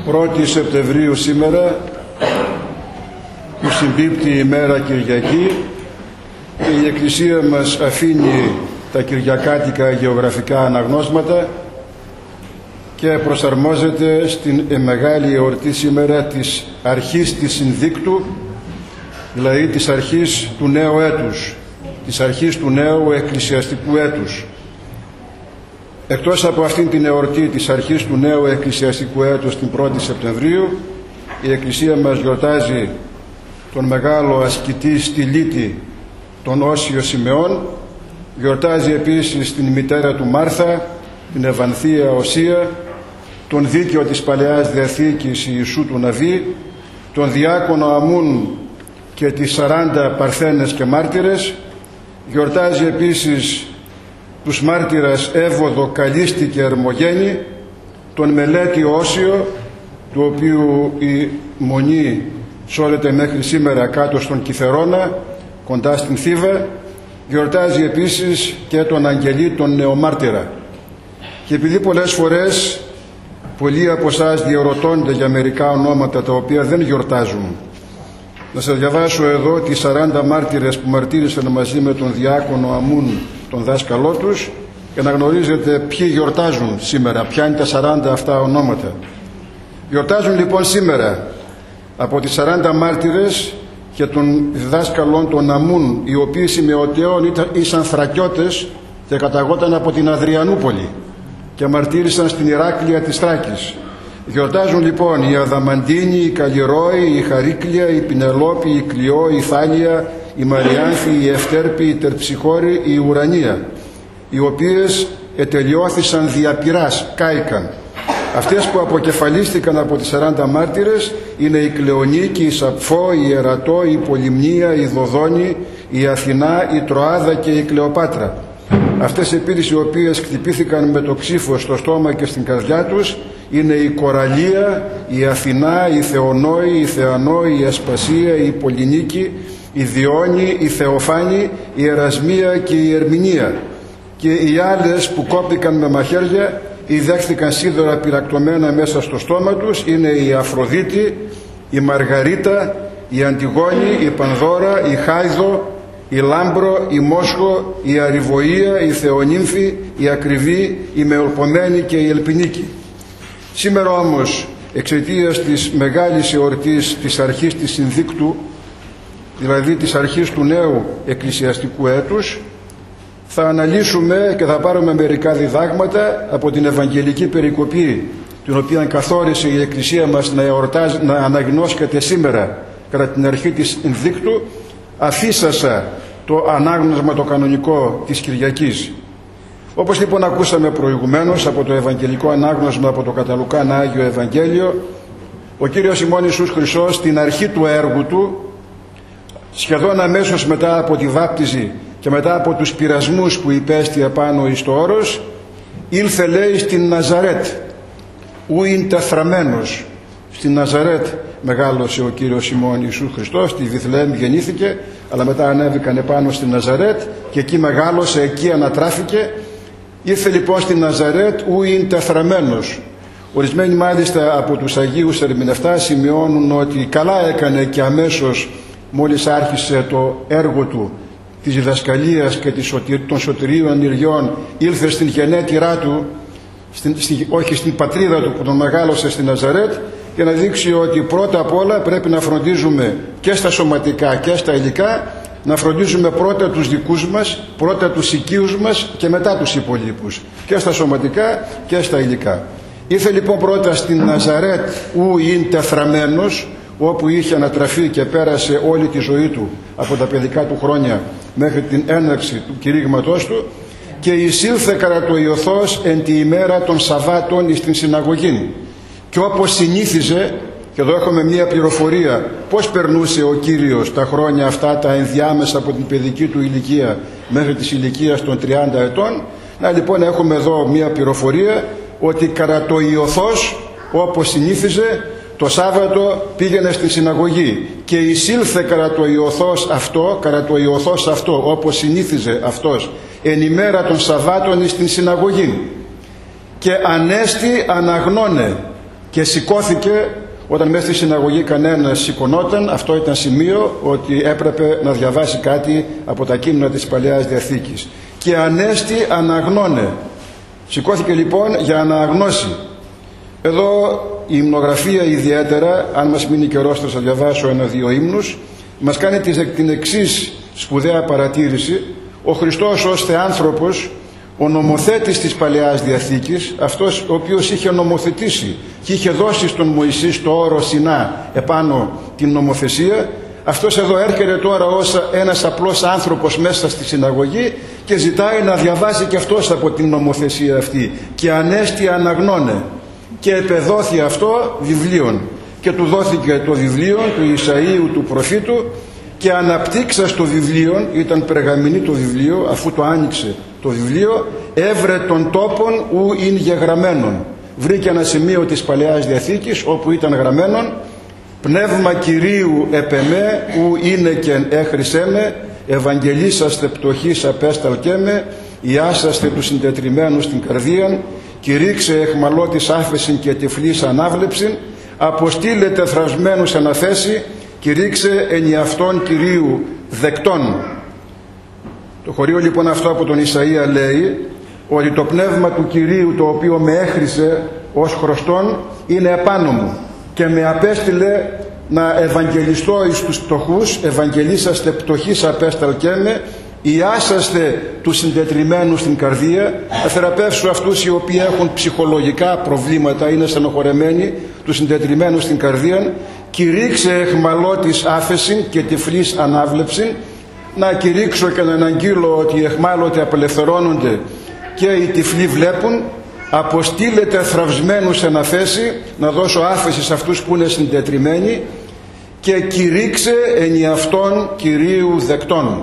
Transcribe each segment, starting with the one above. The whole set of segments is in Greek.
1η Σεπτεμβρίου σήμερα, που συμπίπτει η ημέρα Κυριακή, και η Εκκλησία μας αφήνει τα κυριακάτικα γεωγραφικά αναγνώσματα και προσαρμόζεται στην μεγάλη εορτή σήμερα της αρχής της Συνδίκτου, δηλαδή της αρχής του νέου έτους, της αρχής του νέου εκκλησιαστικού έτους. Εκτός από αυτήν την εορτή της αρχής του νέου εκκλησιαστικού έτους την 1η Σεπτεμβρίου, η Εκκλησία μας γιορτάζει τον μεγάλο ασκητή στυλίτη, τον Όσιο Σιμεών, γιορτάζει επίσης την μητέρα του Μάρθα, την Ευανθία Οσία, τον δίκαιο της Παλαιάς Διαθήκης Ιησού του Ναβί, τον διάκονο Αμούν και τις 40 παρθένες και μάρτυρες, γιορτάζει επίσης τους μάρτυρας Εύωδο, Καλίστη και Ερμογένη, τον Μελέτη Όσιο, του οποίου η μονή σώρεται μέχρι σήμερα κάτω στον Κιθερώνα, κοντά στην Θήβα. Γιορτάζει επίσης και τον Αγγελή, τον Νεομάρτυρα. Και επειδή πολλές φορές πολλοί από εσάς διαρωτώνται για μερικά ονόματα τα οποία δεν γιορτάζουν, να σας διαβάσω εδώ τις 40 μάρτυρες που μαρτύρησαν μαζί με τον διάκονο Αμούν, τον δάσκαλό τους, και να γνωρίζετε ποιοι γιορτάζουν σήμερα, ποια είναι τα 40 αυτά ονόματα. Γιορτάζουν λοιπόν σήμερα από τις 40 μάρτυρες και των διδάσκαλων των Αμούν, οι οποίοι σημεωτέων ήσαν θρακιώτες και καταγόταν από την Αδριανούπολη και μαρτύρησαν στην Ηράκλεια της Θράκης. Γιορτάζουν λοιπόν η Αδαμαντίνη, η Καλλιρόη, η Χαρίκλια, η Πινελόπη, η Κλειό, η Θάλια, η Μαριάνθη, η Ευτέρπη, η Τερψυχώρη, η Ουρανία, οι οποίες ετελειώθησαν διαπειράς, κάηκαν. Αυτές που αποκεφαλίστηκαν από τις 40 μάρτυρες είναι η Κλεονίκη, η Σαπφό, η Ερατό, η Πολυμνία, η Δοδόνη, η Αθηνά, η Τροάδα και η Κλεοπάτρα. Αυτές επίσης οι οποίες χτυπήθηκαν με το ξύφο στο στόμα και στην καρδιά τους είναι η Κοραλία, η Αθηνά, η Θεονόη, η Θεανόη, η Ασπασία, η Πολυνίκη, η Διόνη, η Θεοφάνη, η Ερασμία και η Ερμηνεία. Και οι άλλες που κόπηκαν με μαχαίρια ή δέχθηκαν σίδερα πυρακτωμένα μέσα στο στόμα τους είναι η Αφροδίτη, η Μαργαρίτα, η Αντιγόνη, η Πανδώρα, η Χάιδο, η Λάμπρο, η Μόσχο, η Αριβοία, η Θεονύμφη, η Ακριβή, η Μεολπομένη και η Ελπινίκη. Σήμερα όμως, εξαιτίας της μεγάλης εορτής της αρχής της Συνδίκτου, δηλαδή της αρχής του νέου εκκλησιαστικού έτους, θα αναλύσουμε και θα πάρουμε μερικά διδάγματα από την Ευαγγελική περικοπή, την οποία καθόρισε η Εκκλησία μας να αναγνώσκεται σήμερα κατά την αρχή της Συνδίκτου. Αφήσασα το ανάγνωσμα το κανονικό της Κυριακής. Όπως λοιπόν ακούσαμε προηγουμένως από το Ευαγγελικό ανάγνωσμα από το κατά Λουκάν Άγιο Ευαγγέλιο, ο Κύριος ημών Ιησούς Χριστός στην αρχή του έργου του, σχεδόν αμέσως μετά από τη βάπτιση και μετά από τους πειρασμούς που υπέστη απάνω εις το όρος, ήλθε λέει στην Ναζαρέτ, ου είναι τεθραμένος. Στην Ναζαρέτ μεγάλωσε ο Κύριος ημών Ιησούς Χριστός, στη Βιθλεέμ γεννήθηκε, αλλά μετά ανέβηκαν επάνω στην Ναζαρέτ και εκεί μεγάλωσε, εκεί ανατράφηκε. Ήρθε λοιπόν στην Ναζαρέτ ου είναι τεθραμένος. Ορισμένοι μάλιστα από τους Αγίους ερμηνευτάς σημειώνουν ότι καλά έκανε και αμέσως μόλις άρχισε το έργο του της διδασκαλίας και των σωτηρίων ενεργειών, ήλθε στην γενέτειρά του, όχι στην πατρίδα του που τον μεγάλωσε στην Ναζαρέτ, για να δείξει ότι πρώτα απ' όλα πρέπει να φροντίζουμε και στα σωματικά και στα υλικά, να φροντίζουμε πρώτα τους δικούς μας, πρώτα τους οικείους μας και μετά τους υπολείπους, και στα σωματικά και στα υλικά. Ήρθε λοιπόν πρώτα στην Ναζαρέτ ου είναι τεθραμένος, όπου είχε ανατραφεί και πέρασε όλη τη ζωή του από τα παιδικά του χρόνια μέχρι την έναρξη του κηρύγματός του, και εισήλθε κατά το Ιωθός εν τη ημέρα των Σαββάτων εις την συναγωγή. Και όπως συνήθιζε, και εδώ έχουμε μία πληροφορία πώς περνούσε ο Κύριος τα χρόνια αυτά τα ενδιάμεσα από την παιδική του ηλικία μέχρι της ηλικίας των 30 ετών, να λοιπόν έχουμε εδώ μία πληροφορία ότι κατά το Ιωθός, όπως συνήθιζε, το Σάββατο πήγαινε στη συναγωγή και εισήλθε κατά το Ιωθός αυτό, όπως συνήθιζε αυτός, εν ημέρα των Σαββάτων στην συναγωγή. Και ανέστη αναγνώνε και σηκώθηκε όταν μέσα στη συναγωγή κανένας σηκωνόταν. Αυτό ήταν σημείο ότι έπρεπε να διαβάσει κάτι από τα κείμενα της Παλαιάς Διαθήκης. Και ανέστη αναγνώνε. Σηκώθηκε λοιπόν για να αναγνώσει. Εδώ η υμνογραφία ιδιαίτερα, αν μας μείνει καιρός θα διαβάσω 1-2 ύμνους, μας κάνει την εξής σπουδαία παρατήρηση. Ο Χριστός ως θεάνθρωπος, ο νομοθέτης της Παλαιάς Διαθήκης, αυτός ο οποίος είχε νομοθετήσει και είχε δώσει στον Μωυσή στο όρο Σινά επάνω την νομοθεσία, αυτός εδώ έρχεται τώρα ως ένας απλός άνθρωπος μέσα στη συναγωγή και ζητάει να διαβάσει και αυτός από την νομοθεσία αυτή. Και ανέστη αναγνώνε. Και επεδόθη αυτό βιβλίον. Και του δόθηκε το βιβλίο του Ισαΐου του προφήτου, και αναπτύξας το βιβλίο, ήταν περγαμηνή το βιβλίο, αφού το άνοιξε το βιβλίο, έβρε των τόπων ου ειν γεγραμμένον. Βρήκε ένα σημείο της Παλαιάς Διαθήκης όπου ήταν γραμμένον, πνεύμα Κυρίου επεμέ ου είναι και έχρισέ με, ευαγγελίσαστε πτωχής απέσταλκέ με, ιάσαστε τους συντετριμένους στην καρδίαν, κηρύξε εχμαλώτης άφεσιν και τυφλής ανάβλεψιν, αποστήλετε θρασμένους αναθέσει, κηρύξε ενιαυτόν Κυρίου δεκτών. Το χωρίο λοιπόν αυτό από τον Ισαΐα λέει ότι το πνεύμα του Κυρίου το οποίο με έχρισε ως χρωστόν είναι επάνω μου και με απέστειλε να ευαγγελιστώ εις τους πτωχούς, ευαγγελίσαστε πτωχής απέσταλκέμε, ιάσαστε τους συντετριμένους στην καρδία, να θεραπεύσω αυτούς οι οποίοι έχουν ψυχολογικά προβλήματα, είναι στενοχωρεμένοι, τους συντετριμένους στην καρδία, κηρύξε εχμαλώτης άφεσιν και τυφλής ανάβλεψιν, να κηρύξω και να αναγγείλω ότι οι εχμάλωτοι απελευθερώνονται και οι τυφλοί βλέπουν, αποστήλετε θραυσμένους εν αφέση, να δώσω άφεση σε αυτούς που είναι συντετριμένοι, και κηρύξε ενιαυτόν Κυρίου δεκτών.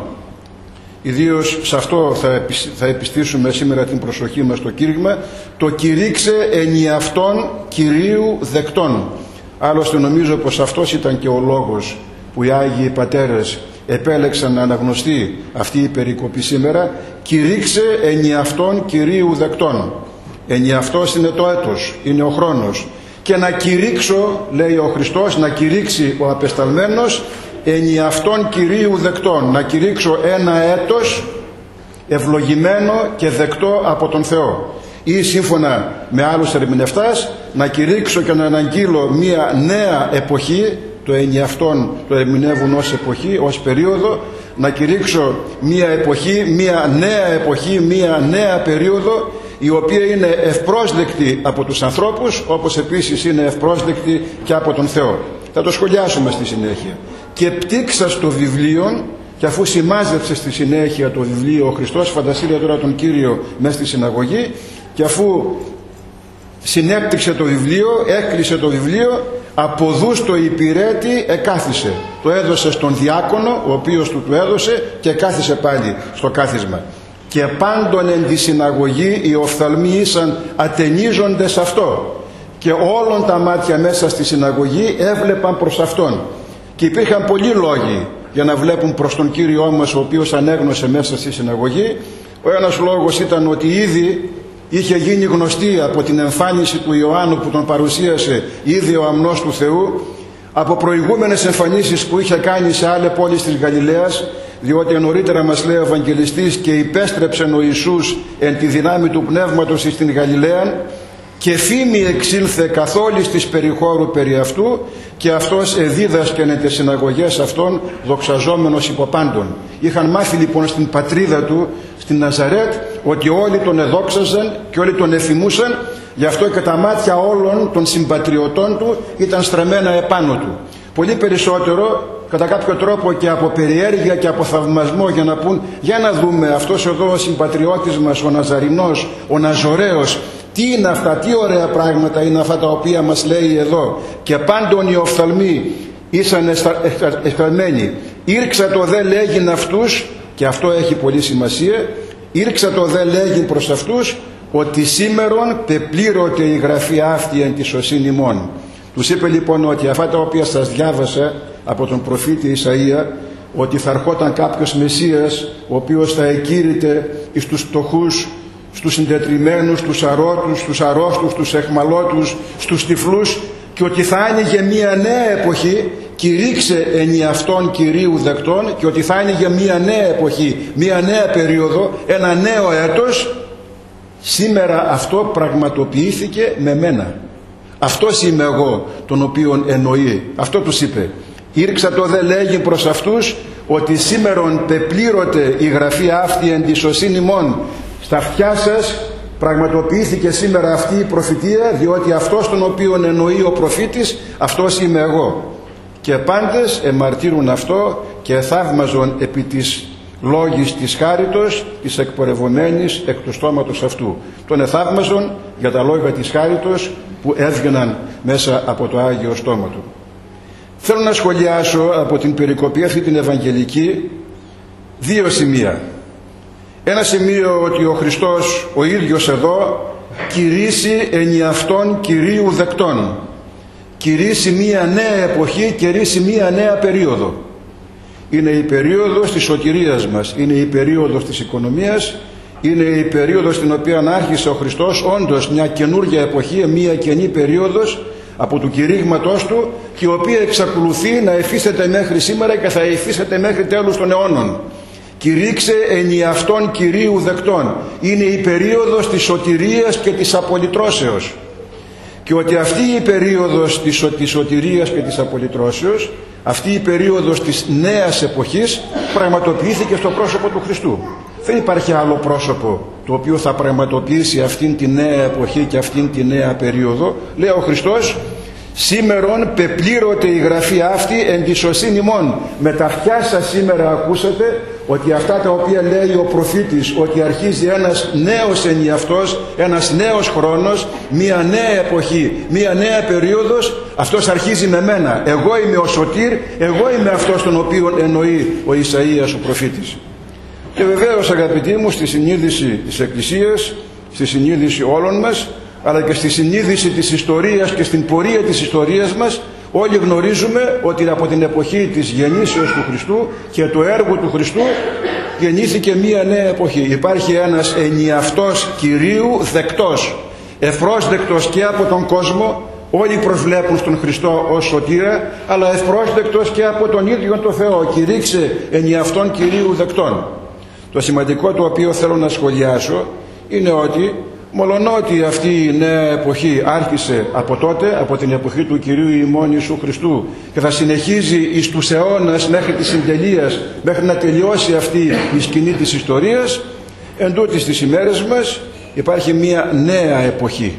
Ιδίως σε αυτό θα επιστήσουμε σήμερα την προσοχή μας στο κήρυγμα, το κηρύξε ενιαυτόν Κυρίου δεκτών. Άλλωστε νομίζω πως αυτός ήταν και ο λόγος που οι Άγιοι Πατέρες επέλεξαν να αναγνωστεί αυτή η περικοπή σήμερα. Κηρύξε ενιαυτόν Κυρίου δεκτών. Ενιαυτός είναι το έτος, είναι ο χρόνος. Και να κηρύξω, λέει ο Χριστός, να κηρύξει ο απεσταλμένος ενιαυτόν Κυρίου δεκτών. Να κηρύξω ένα έτος ευλογημένο και δεκτό από τον Θεό. Ή σύμφωνα με άλλους ερμηνευτάς, να κηρύξω και να αναγγείλω μία νέα εποχή, το ενιαυτόν το ερμηνεύουν ως εποχή, ως περίοδο, να κηρύξω μία εποχή, μία νέα εποχή, μία νέα περίοδο, η οποία είναι ευπρόσδεκτη από τους ανθρώπους, όπως επίσης είναι ευπρόσδεκτη και από τον Θεό. Θα το σχολιάσουμε στη συνέχεια. Και πτύξας το βιβλίο, και αφού σημάζεψε στη συνέχεια το βιβλίο ο Χριστός, φανταστείτε τώρα τον Κύριο μέσα στη συναγωγή, και αφού συνέπτυξε το βιβλίο, έκλεισε το βιβλίο, από δούς το υπηρέτη εκάθισε. Το έδωσε στον διάκονο, ο οποίος του έδωσε, και κάθισε πάλι στο κάθισμα. Και πάντων εν τη συναγωγή οι οφθαλμοί ήσαν ατενίζοντες αυτό, και όλων τα μάτια μέσα στη συναγωγή έβλεπαν προς Αυτόν. Και υπήρχαν πολλοί λόγοι για να βλέπουν προς τον Κύριό μας, ο οποίος ανέγνωσε μέσα στη συναγωγή. Ο ένας λόγος ήταν ότι ήδη είχε γίνει γνωστή από την εμφάνιση του Ιωάννου που τον παρουσίασε ήδη ο αμνός του Θεού, από προηγούμενες εμφανίσεις που είχε κάνει σε άλλες πόλεις της Γαλιλαίας, διότι νωρίτερα μας λέει ο Ευαγγελιστής, και υπέστρεψεν ο Ιησούς εν τη δυνάμει του Πνεύματος στην Γαλιλαία, και φήμη εξήλθε καθ' όλης της περιχώρου περί αυτού, και αυτός εδίδασκεν εν τις συναγωγές αυτών, δοξαζόμενος υπό πάντων. Είχαν μάθει λοιπόν στην πατρίδα του, στην Ναζαρέτ, ότι όλοι τον εδόξαζαν και όλοι τον εφημούσαν, γι' αυτό και τα μάτια όλων των συμπατριωτών του ήταν στραμμένα επάνω του. Πολύ περισσότερο, κατά κάποιο τρόπο, και από περιέργεια και από θαυμασμό, για να πούν, για να δούμε αυτός εδώ ο συμπατριώτης μας, ο Ναζαρινός, ο Ναζωραίος, τι είναι αυτά, τι ωραία πράγματα είναι αυτά τα οποία μας λέει εδώ. Και πάντων οι οφθαλμοί ήσαν εσχαλμένοι. Ήρξα το δε λέγειν αυτούς, και αυτό έχει πολύ σημασία, ήρξα το δε λέγειν προς αυτούς, ότι σήμερον πεπλήρωτε η γραφή αυτή εν τη σωσήν ημών. Τους είπε λοιπόν ότι αυτά τα οποία σας διάβασα από τον προφήτη Ισαΐα, ότι θα ερχόταν κάποιος Μεσσίας, ο οποίος θα εκήρυτε εις τους φτωχούς, στους συντετριμμένους, στους αρώτους, στους αρρώστους, στους εχμαλώτους, στους τυφλούς, και ότι θα άνοιγε μια νέα εποχή, κηρύξε ενι αυτόν Κυρίου δεκτών, και ότι θα άνοιγε μια νέα εποχή, μια νέα περίοδο, ένα νέο έτος. Σήμερα αυτό πραγματοποιήθηκε με μένα. Αυτός είμαι εγώ τον οποίον εννοεί. Αυτό τους είπε. Ήρξα το δε λέγει προς αυτούς ότι σήμερον πεπλήρωτε η γραφή αυτή εν τη σωσήν ημών. Στα αυτιά σας πραγματοποιήθηκε σήμερα αυτή η προφητεία, διότι αυτός τον οποίον εννοεί ο προφήτης, αυτός είμαι εγώ. Και πάντες εμαρτύρουν αυτό και θαύμαζον επί της λόγης της χάριτος της εκπορευομένης εκ του στόματος αυτού. Τον εθαύμαζον για τα λόγια της χάριτος που έβγαιναν μέσα από το Άγιο στόμα του. Θέλω να σχολιάσω από την περικοπή αυτή την Ευαγγελική δύο σημεία. Ένα σημείο ότι ο Χριστός ο ίδιος εδώ κηρύσσει ενι αυτόν Κυρίου δεκτών. Κηρύσσει μία νέα εποχή, κηρύσσει μία νέα περίοδο. Είναι η περίοδος της σωτηρίας μας, είναι η περίοδος της οικονομίας, είναι η περίοδος στην οποία άρχισε ο Χριστός, όντως μια καινούργια εποχή, μια καινή περίοδος από του κηρύγματός του, και η οποία εξακολουθεί να εφίσταται μέχρι σήμερα και θα εφίσταται μέχρι τέλους των αιώνων. Κηρύξε ενι αυτόν Κυρίου δεκτών. Είναι η περίοδος της σωτηρίας και της απολυτρώσεως. Και ότι αυτή η περίοδος της σωτηρίας και της απολυτρώσεως, αυτή η περίοδος της νέας εποχής πραγματοποιήθηκε στο πρόσωπο του Χριστού. Δεν υπάρχει άλλο πρόσωπο το οποίο θα πραγματοποιήσει αυτήν τη νέα εποχή και αυτήν τη νέα περίοδο. Λέει ο Χριστός, σήμερον πεπλήρωτε η γραφή αυτή εν τη σωσήν ημών. Με τα αυτιά σας σήμερα ακούσατε ότι αυτά τα οποία λέει ο προφήτης, ότι αρχίζει ένας νέος ενιαυτός, ένας νέος χρόνος, μια νέα εποχή, μια νέα περίοδος, αυτός αρχίζει με μένα. Εγώ είμαι ο Σωτήρ, εγώ είμαι αυτός τον οποίο εννοεί ο Ισαΐας ο προφήτης. Και βεβαίως, αγαπητοί μου, στη συνείδηση της Εκκλησίας, στη συνείδηση όλων μας, αλλά και στη συνείδηση της ιστορίας και στην πορεία της ιστορίας μας, όλοι γνωρίζουμε ότι από την εποχή της γεννήσεως του Χριστού και του έργου του Χριστού γεννήθηκε μία νέα εποχή. Υπάρχει ένας ενιαυτός Κυρίου δεκτός, ευπρόσδεκτος και από τον κόσμο. Όλοι προσβλέπουν στον Χριστό ως σωτήρα, αλλά ευπρόσδεκτος και από τον ίδιο τον Θεό. Κηρύξε ενιαυτόν Κυρίου δεκτών. Το σημαντικό το οποίο θέλω να σχολιάσω είναι ότι μολονότι αυτή η νέα εποχή άρχισε από τότε, από την εποχή του Κυρίου ημών Ιησού Χριστού, και θα συνεχίζει εις τους αιώνας μέχρι της συντελείας, μέχρι να τελειώσει αυτή η σκηνή της ιστορίας, εν τούτοις τις ημέρες μας υπάρχει μια νέα εποχή.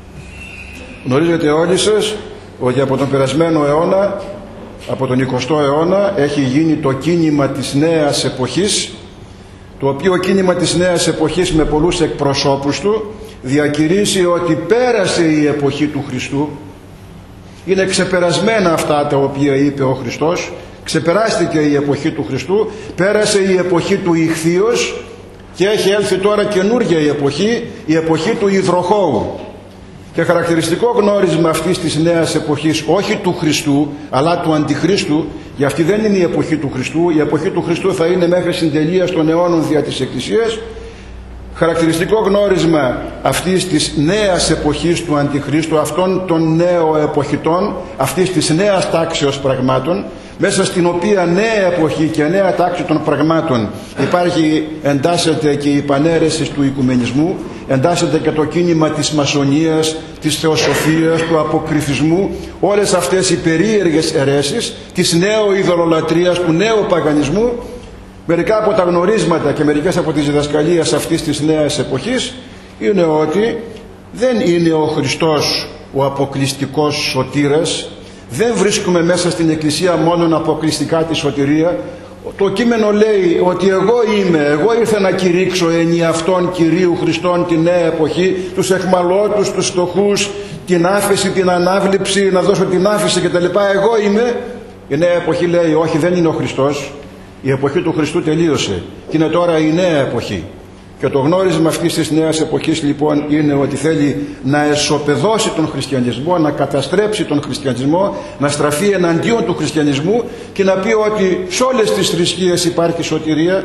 Γνωρίζετε όλοι σας ότι από τον περασμένο αιώνα, από τον 20ο αιώνα, έχει γίνει το κίνημα της νέας εποχής, το οποίο κίνημα της νέας εποχής με πολλούς εκπροσώπους του διακηρύσει ότι πέρασε η εποχή του Χριστού. Είναι ξεπερασμένα αυτά τα οποία είπε ο Χριστός. Ξεπεράστηκε η εποχή του Χριστού, πέρασε η εποχή του Ιχθύος και έχει έλθει τώρα καινούργια η εποχή του Ιδροχώου. Και χαρακτηριστικό γνώρισμα αυτής της νέας εποχής, όχι του Χριστού αλλά του Αντιχρίστου, για αυτή δεν είναι η εποχή του Χριστού, η εποχή του Χριστού θα είναι μέχρι συντελείας των αιώνων δια της Εκκλησίας. Χαρακτηριστικό γνώρισμα αυτής της νέας εποχής του Αντιχρίστου, αυτών των νέων εποχητών, αυτής της νέας τάξεως πραγμάτων, μέσα στην οποία νέα εποχή και νέα τάξη των πραγμάτων εντάσσεται και η πανέρεση του οικουμενισμού, εντάσσεται και το κίνημα της μασονίας, της θεοσοφίας, του αποκρυφισμού, όλες αυτές οι περίεργες αιρέσεις της νέου ειδωλολατρίας, του νέου παγανισμού. Μερικά από τα γνωρίσματα και μερικές από τις διδασκαλίες αυτής της νέας εποχής είναι ότι δεν είναι ο Χριστός ο αποκλειστικός σωτήρας, δεν βρίσκουμε μέσα στην Εκκλησία μόνον αποκλειστικά τη σωτηρία. Το κείμενο λέει ότι εγώ ήρθα να κηρύξω ενι αυτόν Κυρίου Χριστόν τη νέα εποχή, τους εχμαλώτους, τους φτωχούς, την άφεση, την ανάβληψη, να δώσω την άφεση κτλ. Εγώ είμαι. Η νέα εποχή λέει όχι, δεν είναι ο Χριστός. Η εποχή του Χριστού τελείωσε και είναι τώρα η νέα εποχή. Και το γνώρισμα αυτής της νέας εποχής λοιπόν είναι ότι θέλει να εσωπεδώσει τον χριστιανισμό, να καταστρέψει τον χριστιανισμό, να στραφεί εναντίον του χριστιανισμού και να πει ότι σε όλες τις θρησκείες υπάρχει σωτηρία,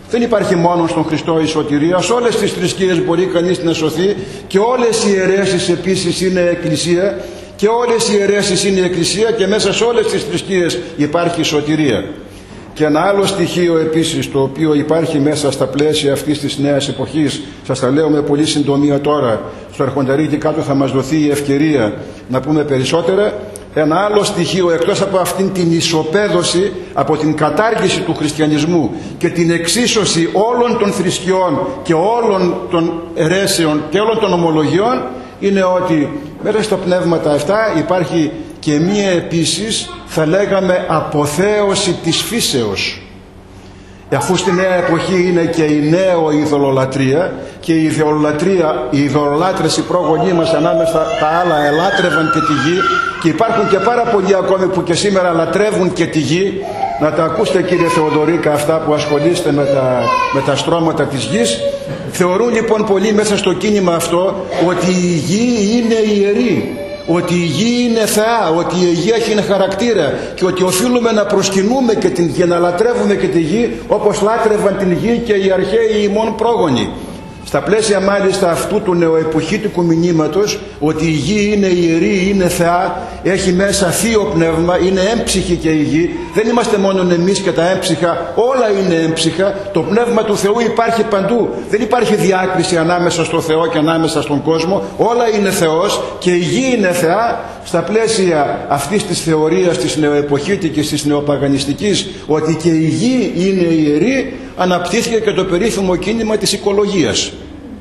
Δεν υπάρχει μόνο στον Χριστό η σωτηρία. Σε όλες τις θρησκείες μπορεί κανείς να σωθεί, και όλες οι αιρέσεις επίσης είναι εκκλησία, και όλες οι αιρέσεις είναι εκκλησία, και μέσα σε όλες τις θρησκείες υπάρχει σωτηρία. Και ένα άλλο στοιχείο επίσης, το οποίο υπάρχει μέσα στα πλαίσια αυτής της νέας εποχής, σας τα λέω με πολύ συντομία τώρα, στο αρχονταρί κάτω θα μας δοθεί η ευκαιρία να πούμε περισσότερα. Ένα άλλο στοιχείο, εκτός από αυτήν την ισοπαίδωση, από την κατάργηση του χριστιανισμού και την εξίσωση όλων των θρησκειών και όλων των αιρέσεων και όλων των ομολογιών, είναι ότι μέσα στα πνεύματα αυτά υπάρχει και μία επίσης, θα λέγαμε, αποθέωση της φύσεως. Αφού στη νέα εποχή είναι και η νέο ειδωλολατρεία, και η ειδωλολάτρες, οι πρόγονοί μας ανάμεσα τα άλλα ελάτρευαν και τη γη, και υπάρχουν και πάρα πολλοί ακόμη που και σήμερα λατρεύουν και τη γη. Να τα ακούσετε, κύριε Θεοδωρίκα, αυτά που ασχολείστε με τα στρώματα της γης. Θεωρούν λοιπόν πολλοί μέσα στο κίνημα αυτό ότι η γη είναι ιερή, ότι η γη είναι θεά, ότι η γη έχει ένα χαρακτήρα, και ότι οφείλουμε να προσκυνούμε και την γη, να λατρεύουμε και τη γη όπως λάτρευαν την γη και οι αρχαίοι ημών πρόγονοι. Στα πλαίσια μάλιστα αυτού του νεοεποχήτικου μηνύματος, ότι η γη είναι ιερή, είναι θεά, έχει μέσα θείο πνεύμα, είναι έμψυχη και η γη, δεν είμαστε μόνο εμείς και τα έμψυχα, όλα είναι έμψυχα, το πνεύμα του Θεού υπάρχει παντού, δεν υπάρχει διάκριση ανάμεσα στο Θεό και ανάμεσα στον κόσμο, όλα είναι Θεός και η γη είναι θεά. Στα πλαίσια αυτής της θεωρίας της νεοεποχήτικης, της νεοπαγανιστικής, ότι και η γη είναι ιερή, αναπτύχθηκε και το περίφημο κίνημα της οικολογίας.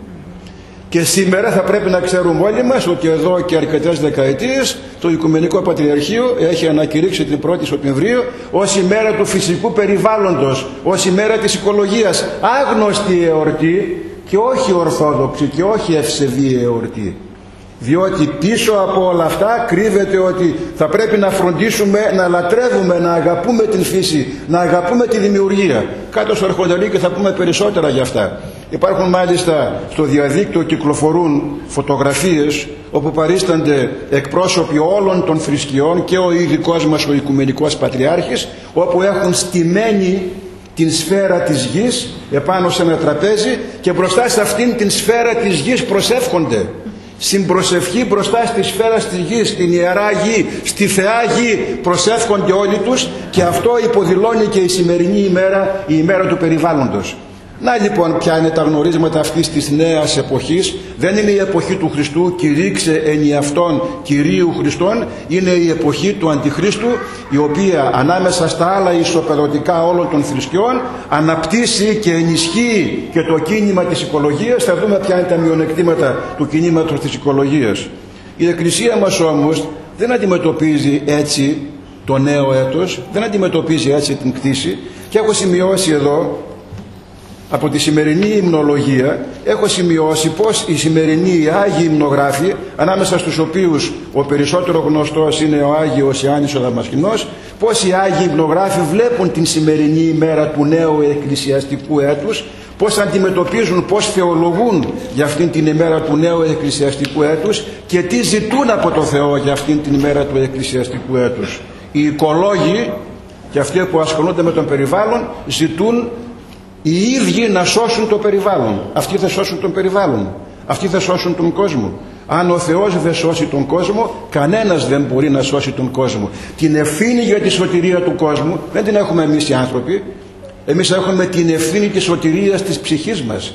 Και σήμερα θα πρέπει να ξέρουμε όλοι μας ότι εδώ και αρκετές δεκαετίες το Οικουμενικό Πατριαρχείο έχει ανακηρύξει την 1η Σεπτεμβρίου ως ημέρα του φυσικού περιβάλλοντος, ως ημέρα της οικολογίας, άγνωστη εορτή και όχι ορθόδοξη και όχι ευσεβή εορτή. Διότι πίσω από όλα αυτά κρύβεται ότι θα πρέπει να φροντίσουμε, να λατρεύουμε, να αγαπούμε την φύση, να αγαπούμε τη δημιουργία. Κάτω στο αρχονταρί και θα πούμε περισσότερα για αυτά. Υπάρχουν μάλιστα στο διαδίκτυο, κυκλοφορούν φωτογραφίες όπου παρίστανται εκπρόσωποι όλων των θρησκειών και ο ειδικός μας ο Οικουμενικός Πατριάρχης, όπου έχουν στημένη την σφαίρα της γης επάνω σε ένα τραπέζι και μπροστά σε αυτήν την σφαίρα της γης προσεύχονται. Συμπροσευχή μπροστά στη σφαίρα της γης, στην ιερά γη, στη θεά γη προσεύχονται όλοι τους, και αυτό υποδηλώνει και η σημερινή ημέρα, η ημέρα του περιβάλλοντος. Να λοιπόν ποια είναι τα γνωρίσματα αυτής της νέας εποχής. Δεν είναι η εποχή του Χριστού, κηρύξε εν αυτόν Κυρίου Χριστόν. Είναι η εποχή του Αντιχρίστου, η οποία ανάμεσα στα άλλα ισοπεδωτικά όλων των θρησκειών αναπτύσσει και ενισχύει και το κίνημα της οικολογίας. Θα δούμε ποια είναι τα μειονεκτήματα του κινήματος της οικολογίας. Η Εκκλησία μας όμως δεν αντιμετωπίζει έτσι το νέο έτος, δεν αντιμετωπίζει έτσι την κτήση, και έχω σημειώσει εδώ από τη σημερινή υμνολογία, έχω σημειώσει πως οι σημερινοί Άγιοι υμνογράφοι, ανάμεσα στους οποίους ο περισσότερο γνωστός είναι ο Άγιος Ιωάννης ο Δαμασκηνός, πως οι Άγιοι υμνογράφοι βλέπουν την σημερινή ημέρα του νέου εκκλησιαστικού έτους, πώς αντιμετωπίζουν, πώς θεολογούν για αυτήν την ημέρα του νέου εκκλησιαστικού έτους και τι ζητούν από το Θεό για αυτήν την ημέρα του εκκλησιαστικού έτους. Οι οικολόγοι και αυτοί που ασχολούνται με τον περιβάλλον ζητούν οι ίδιοι να σώσουν το περιβάλλον. Αυτοί θα σώσουν τον περιβάλλον. Αυτοί θα σώσουν τον κόσμο. Αν ο Θεός δεν σώσει τον κόσμο, κανένας δεν μπορεί να σώσει τον κόσμο. Την ευθύνη για τη σωτηρία του κόσμου δεν την έχουμε εμείς οι άνθρωποι. Εμείς έχουμε την ευθύνη της σωτηρίας της ψυχής μας.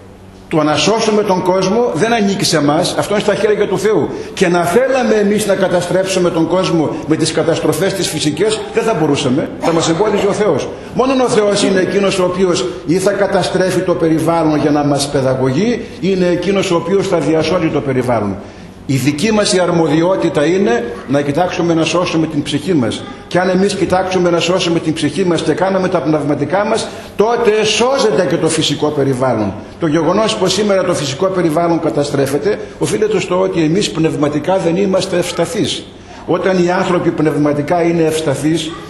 Το να σώσουμε τον κόσμο δεν ανήκει σε εμάς, αυτό είναι στα χέρια του Θεού. Και να θέλαμε εμείς να καταστρέψουμε τον κόσμο με τις καταστροφές τις φυσικές, δεν θα μπορούσαμε, θα μας εμπόδιζε ο Θεός. Μόνο ο Θεός είναι εκείνος ο οποίος ή θα καταστρέφει το περιβάλλον για να μας παιδαγωγεί, ή είναι εκείνος ο οποίος θα διασώζει το περιβάλλον. Η δική μας η αρμοδιότητα είναι να κοιτάξουμε να σώσουμε την ψυχή μας. Και αν εμείς κοιτάξουμε να σώσουμε την ψυχή μας και κάνουμε τα πνευματικά μας, τότε σώζεται και το φυσικό περιβάλλον. Το γεγονός πως σήμερα το φυσικό περιβάλλον καταστρέφεται οφείλεται στο ότι εμείς πνευματικά δεν είμαστε ευσταθείς. Όταν οι άνθρωποι πνευματικά είναι ευσταθείς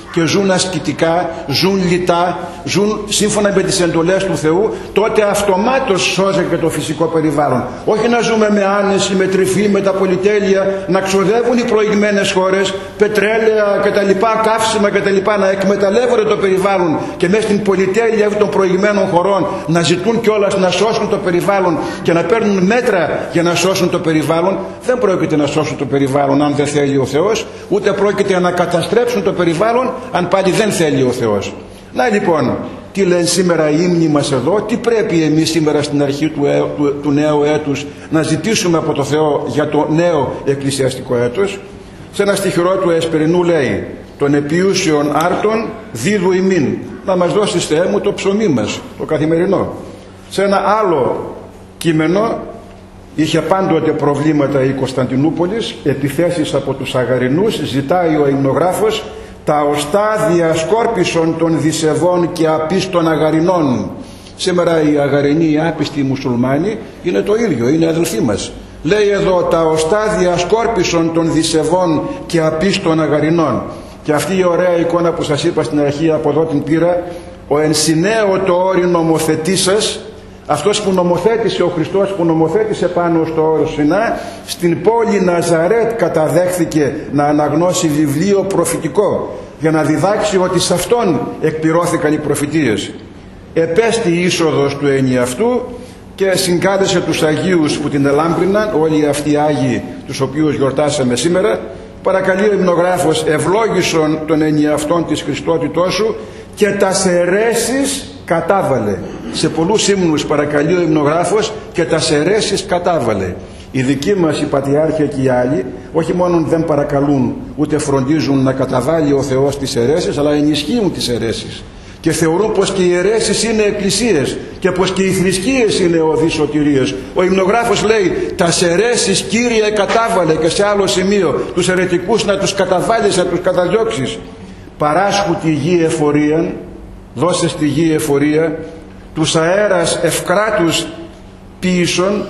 και ζουν ασκητικά, ζουν λιτά, ζουν σύμφωνα με τις εντολές του Θεού, τότε αυτομάτως σώζεται το φυσικό περιβάλλον. Όχι να ζούμε με άνεση, με τρυφή, με τα πολυτέλεια, να ξοδεύουν οι προηγμένες χώρες πετρέλαια κτλ, καύσιμα κτλ, να εκμεταλλεύονται το περιβάλλον και μέσα στην πολυτέλεια των προηγμένων χωρών να ζητούν κιόλας να σώσουν το περιβάλλον και να παίρνουν μέτρα για να σώσουν το περιβάλλον. Δεν πρόκειται να σώσουν το περιβάλλον αν δεν θέλει ο Θεός, ούτε πρόκειται να καταστρέψουν το περιβάλλον αν πάλι δεν θέλει ο Θεός. Να λοιπόν, τι λένε σήμερα οι ύμνοι μας εδώ, τι πρέπει εμείς σήμερα στην αρχή του νέου έτους να ζητήσουμε από το Θεό για το νέο εκκλησιαστικό έτος. Σε ένα στιχηρό του Εσπερινού λέει: «Των επιούσιων άρτων δίδου ημίν, να μας δώσεις Θεέ μου το ψωμί μας, το καθημερινό». Σε ένα άλλο κείμενο, είχε πάντοτε προβλήματα η Κωνσταντινούπολης, επιθέσεις από τους Αγαρινούς, ζητάει ο υμνογράφος «τα οστά διασκόρπισον των δισεβών και απίστων Αγαρινών». Σήμερα οι Αγαρινοί, οι άπιστοι μουσουλμάνοι είναι το ίδιο, είναι αδελφοί μας. Λέει εδώ «τα οστά διασκόρπισον των δισεβών και απίστων Αγαρινών». Και αυτή η ωραία εικόνα που σας είπα στην αρχή, από εδώ την πήρα, ο ενσυναίο το όρι νομοθετής σας, αυτός που νομοθέτησε, ο Χριστός που νομοθέτησε πάνω στο όρο Σινά, στην πόλη Ναζαρέτ καταδέχθηκε να αναγνώσει βιβλίο προφητικό για να διδάξει ότι σε αυτόν εκπληρώθηκαν οι προφητείες. Επέστη η είσοδος του ενιαυτού και συγκάλεσε τους Αγίους που την ελάμπριναν, όλοι αυτοί οι Άγιοι τους οποίους γιορτάσαμε σήμερα. Παρακαλεί ο υμνογράφος «ευλόγησον των ενιαυτών της Χριστότητός σου και τας αιρέσεις κατάβαλε». Σε πολλούς ύμνους παρακαλεί ο υμνογράφος «και τας αιρέσεις κατάβαλε». Οι δικοί μας οι πατριάρχοι και οι άλλοι όχι μόνο δεν παρακαλούν ούτε φροντίζουν να καταβάλει ο Θεός τις αιρέσεις, αλλά ενισχύουν τις αιρέσεις και θεωρούν πως και οι αιρέσεις είναι εκκλησίες και πως και οι θρησκείες είναι οδοί σωτηρίας. Ο υμνογράφος λέει «τας αιρέσεις Κύριε κατάβαλε», και σε άλλο σημείο τους αιρετικούς να τους καταβάλεις, να τους καταδιώξεις. «Παράσχου τη γη εφορίαν», δώσε στη γη εφορία, τους αέρας ευκράτους ποιήσων,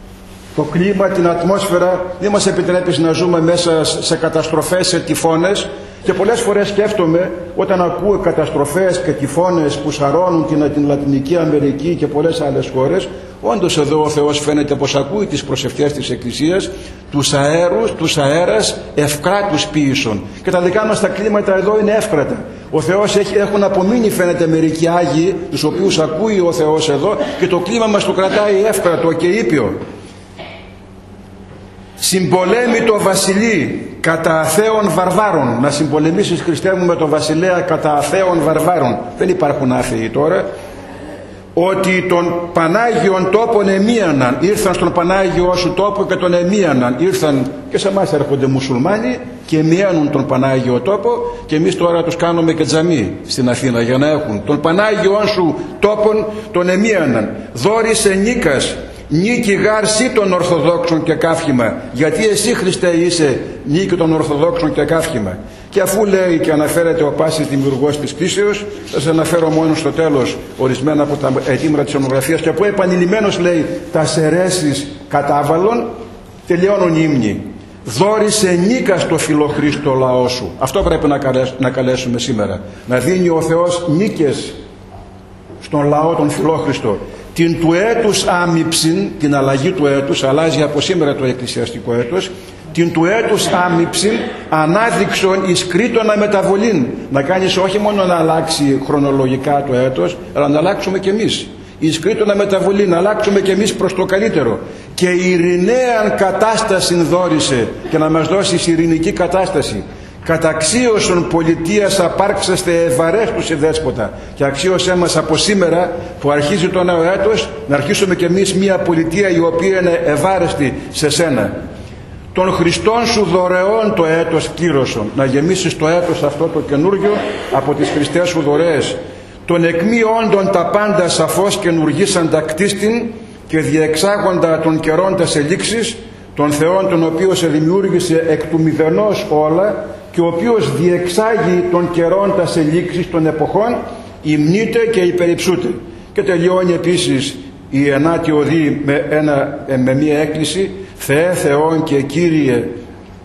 το κλίμα, την ατμόσφαιρα. Δεν μας επιτρέπεις να ζούμε μέσα σε καταστροφές, σε τυφώνες. Και πολλές φορές σκέφτομαι όταν ακούω καταστροφές και τυφώνες που σαρώνουν την Λατινική Αμερική και πολλές άλλες χώρες, όντως εδώ ο Θεός φαίνεται πως ακούει τις προσευχές της Εκκλησίας, τους αέρας ευκράτους ποιήσων. Και τα δικά μας τα κλίματα εδώ είναι εύκρατα. Ο Θεός έχουν απομείνει, φαίνεται, μερικοί Άγιοι, τους οποίους ακούει ο Θεός εδώ, και το κλίμα μας το κρατάει εύκρατο και ήπιο. «Συμπολέμη το βασιλεί κατά αθέων βαρβάρων». Να συμπολεμήσεις, Χριστέ μου, με το βασιλέα κατά αθέων βαρβάρων. Δεν υπάρχουν άθεοι τώρα. «Ότι τον Πανάγιον τόπον εμίαναν». Ήρθαν στον Πανάγιο σου τόπο και τον εμίαναν. Ήρθαν και σε εμάς έρχονται μουσουλμάνοι και εμιάνουν τον Πανάγιο τόπο, και εμείς τώρα τους κάνουμε και τζαμί στην Αθήνα για να έχουν τον Πανάγιον σου τόπον, τον εμίαναν. «Δόρισε νίκας, νίκη γάρσι των Ορθοδόξων και καύχημα». Γιατί εσύ, Χριστέ, είσαι νίκη των Ορθοδόξων και καύχημα. Και αφού λέει και αναφέρεται ο πάσης δημιουργός της κτήσεως, θα σας αναφέρω μόνο στο τέλος ορισμένα από τα αιτήματα της ονογραφίας, και που επανειλημμένος λέει «τας αιρέσεις κατάβαλον», τελειώνουν οι ύμνοι. «Δόρισε νίκα στο φιλοχρήστο λαό σου». Αυτό πρέπει να καλέσουμε σήμερα. Να δίνει ο Θεός νίκες στον λαό τον φιλόχριστο. Την του έτους άμυψην, την αλλαγή του έτους, αλλάζει από σήμερα το εκκλησιαστικό έτος, την του έτους άμυψην ανάδειξον εις κρήτονα μεταβολήν. Να κάνεις όχι μόνο να αλλάξει χρονολογικά το έτος, αλλά να αλλάξουμε κι εμείς. Εις κρήτονα μεταβολήν, να αλλάξουμε κι εμείς προς το καλύτερο. «Και ειρηναίαν κατάσταση δόρισε», και να μας δώσει ειρηνική κατάσταση. «Καταξίωσον πολιτείας απάρξεστε ευαρέστους οι δέσποτα». Και αξίωσέ μας από σήμερα που αρχίζει το νέο έτος να αρχίσουμε κι εμείς μια πολιτεία η οποία είναι ευάρεστη σε σένα. «Των Χριστών σου δωρεών το έτος κύρωσον». Να γεμίσεις το έτος αυτό το καινούργιο από τις Χριστές σου δωρεές. «Των εκμή όντων τα πάντα σαφώς καινουργήσαντα κτίστην και διεξάγοντα των καιρών τας ελήξεις, τον Θεόν τον οποίο σε δημιούργησε εκ του μηδενός όλα και ο οποίος διεξάγει των καιρών τας ελήξεις των εποχών, υμνείται και υπεριψούται». Και τελειώνει επίσης η 9η οδή με μια έκκληση «Θεέ Θεόν και Κύριε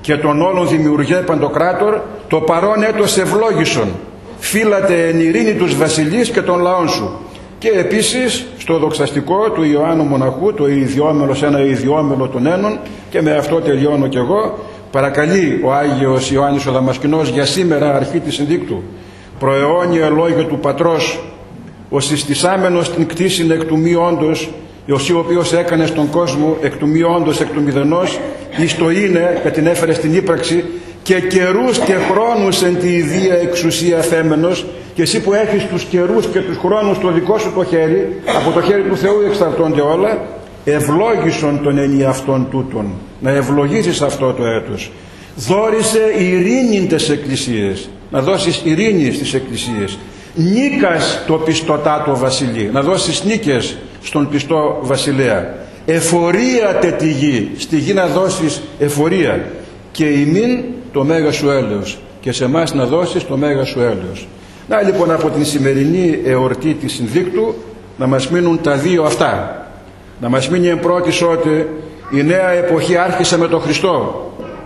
και των όλων δημιουργέ Παντοκράτορ, το παρόν έτος ευλόγησον, φύλατε εν ειρήνη τους βασιλείς και των λαών σου. Και επίσης στο δοξαστικό του Ιωάννου Μοναχού, το ιδιόμελος ένα ιδιόμελο των ένων, και με αυτό τελειώνω κι εγώ, παρακαλεί ο Άγιος Ιωάννης ο Δαμασκηνός για σήμερα αρχή της συνδίκτου: προαιώνια λόγιο του Πατρός, ο συστησάμενος την κτήσιν εκ του μη όντος, ο οποίος έκανε στον κόσμο εκ του μη όντος, εκ του μηδενός, εις το είναι, και την έφερε στην ύπαρξη, και καιρούς και χρόνους εν τη ιδία εξουσία θέμενος. Και εσύ που έχεις τους καιρούς και τους χρόνους στο δικό σου το χέρι, από το χέρι του Θεού εξαρτώνται όλα, ευλόγησον τον ενιαυτόν τούτον, να ευλογήσεις αυτό το έτος. Δόρισε ειρήνην τες εκκλησίες, να δώσεις ειρήνη στις εκκλησίες. Νίκας το πιστοτάτο βασιλεί, να δώσεις νίκες στον πιστό βασιλέα. Εφορίατε τη γη, στη γη να δώσεις εφορία. Και ημίν το μέγα σου έλεος, και σε εμάς να δώσεις το μέγα σου έλεος. Να λοιπόν από την σημερινή εορτή της συνδίκτου να μας μείνουν τα δύο αυτά. Να μας μείνει εν πρώτης ότι η νέα εποχή άρχισε με τον Χριστό.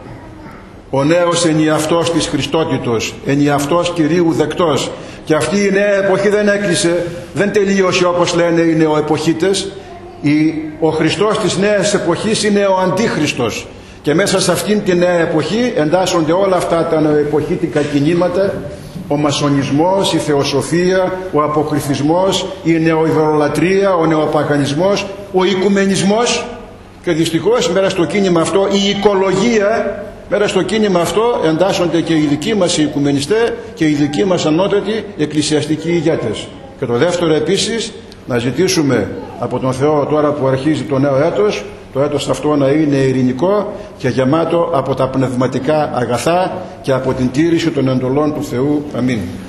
Ο νέος ενιαυτός της Χριστότητος, ενιαυτός Κυρίου δεκτός. Και αυτή η νέα εποχή δεν έκλεισε, δεν τελείωσε όπως λένε οι νεοεποχίτες. Ο Χριστός της νέας εποχής είναι ο Αντίχριστος. Και μέσα σε αυτήν τη νέα εποχή εντάσσονται όλα αυτά τα νεοεποχήτικα κινήματα, ο μασονισμός, η θεοσοφία, ο αποκριθισμός, η νεοειδωλολατρία, ο νεοπαγανισμός, ο οικουμενισμός, και δυστυχώς μέσα στο κίνημα αυτό η οικολογία, μέσα στο κίνημα αυτό εντάσσονται και οι δικοί μας οι οικουμενιστές και οι δικοί μας ανώτατοι εκκλησιαστικοί ηγέτες. Και το δεύτερο επίσης, να ζητήσουμε από τον Θεό τώρα που αρχίζει το νέο έτος, το έτος αυτό να είναι ειρηνικό και γεμάτο από τα πνευματικά αγαθά και από την τήρηση των εντολών του Θεού. Αμήν.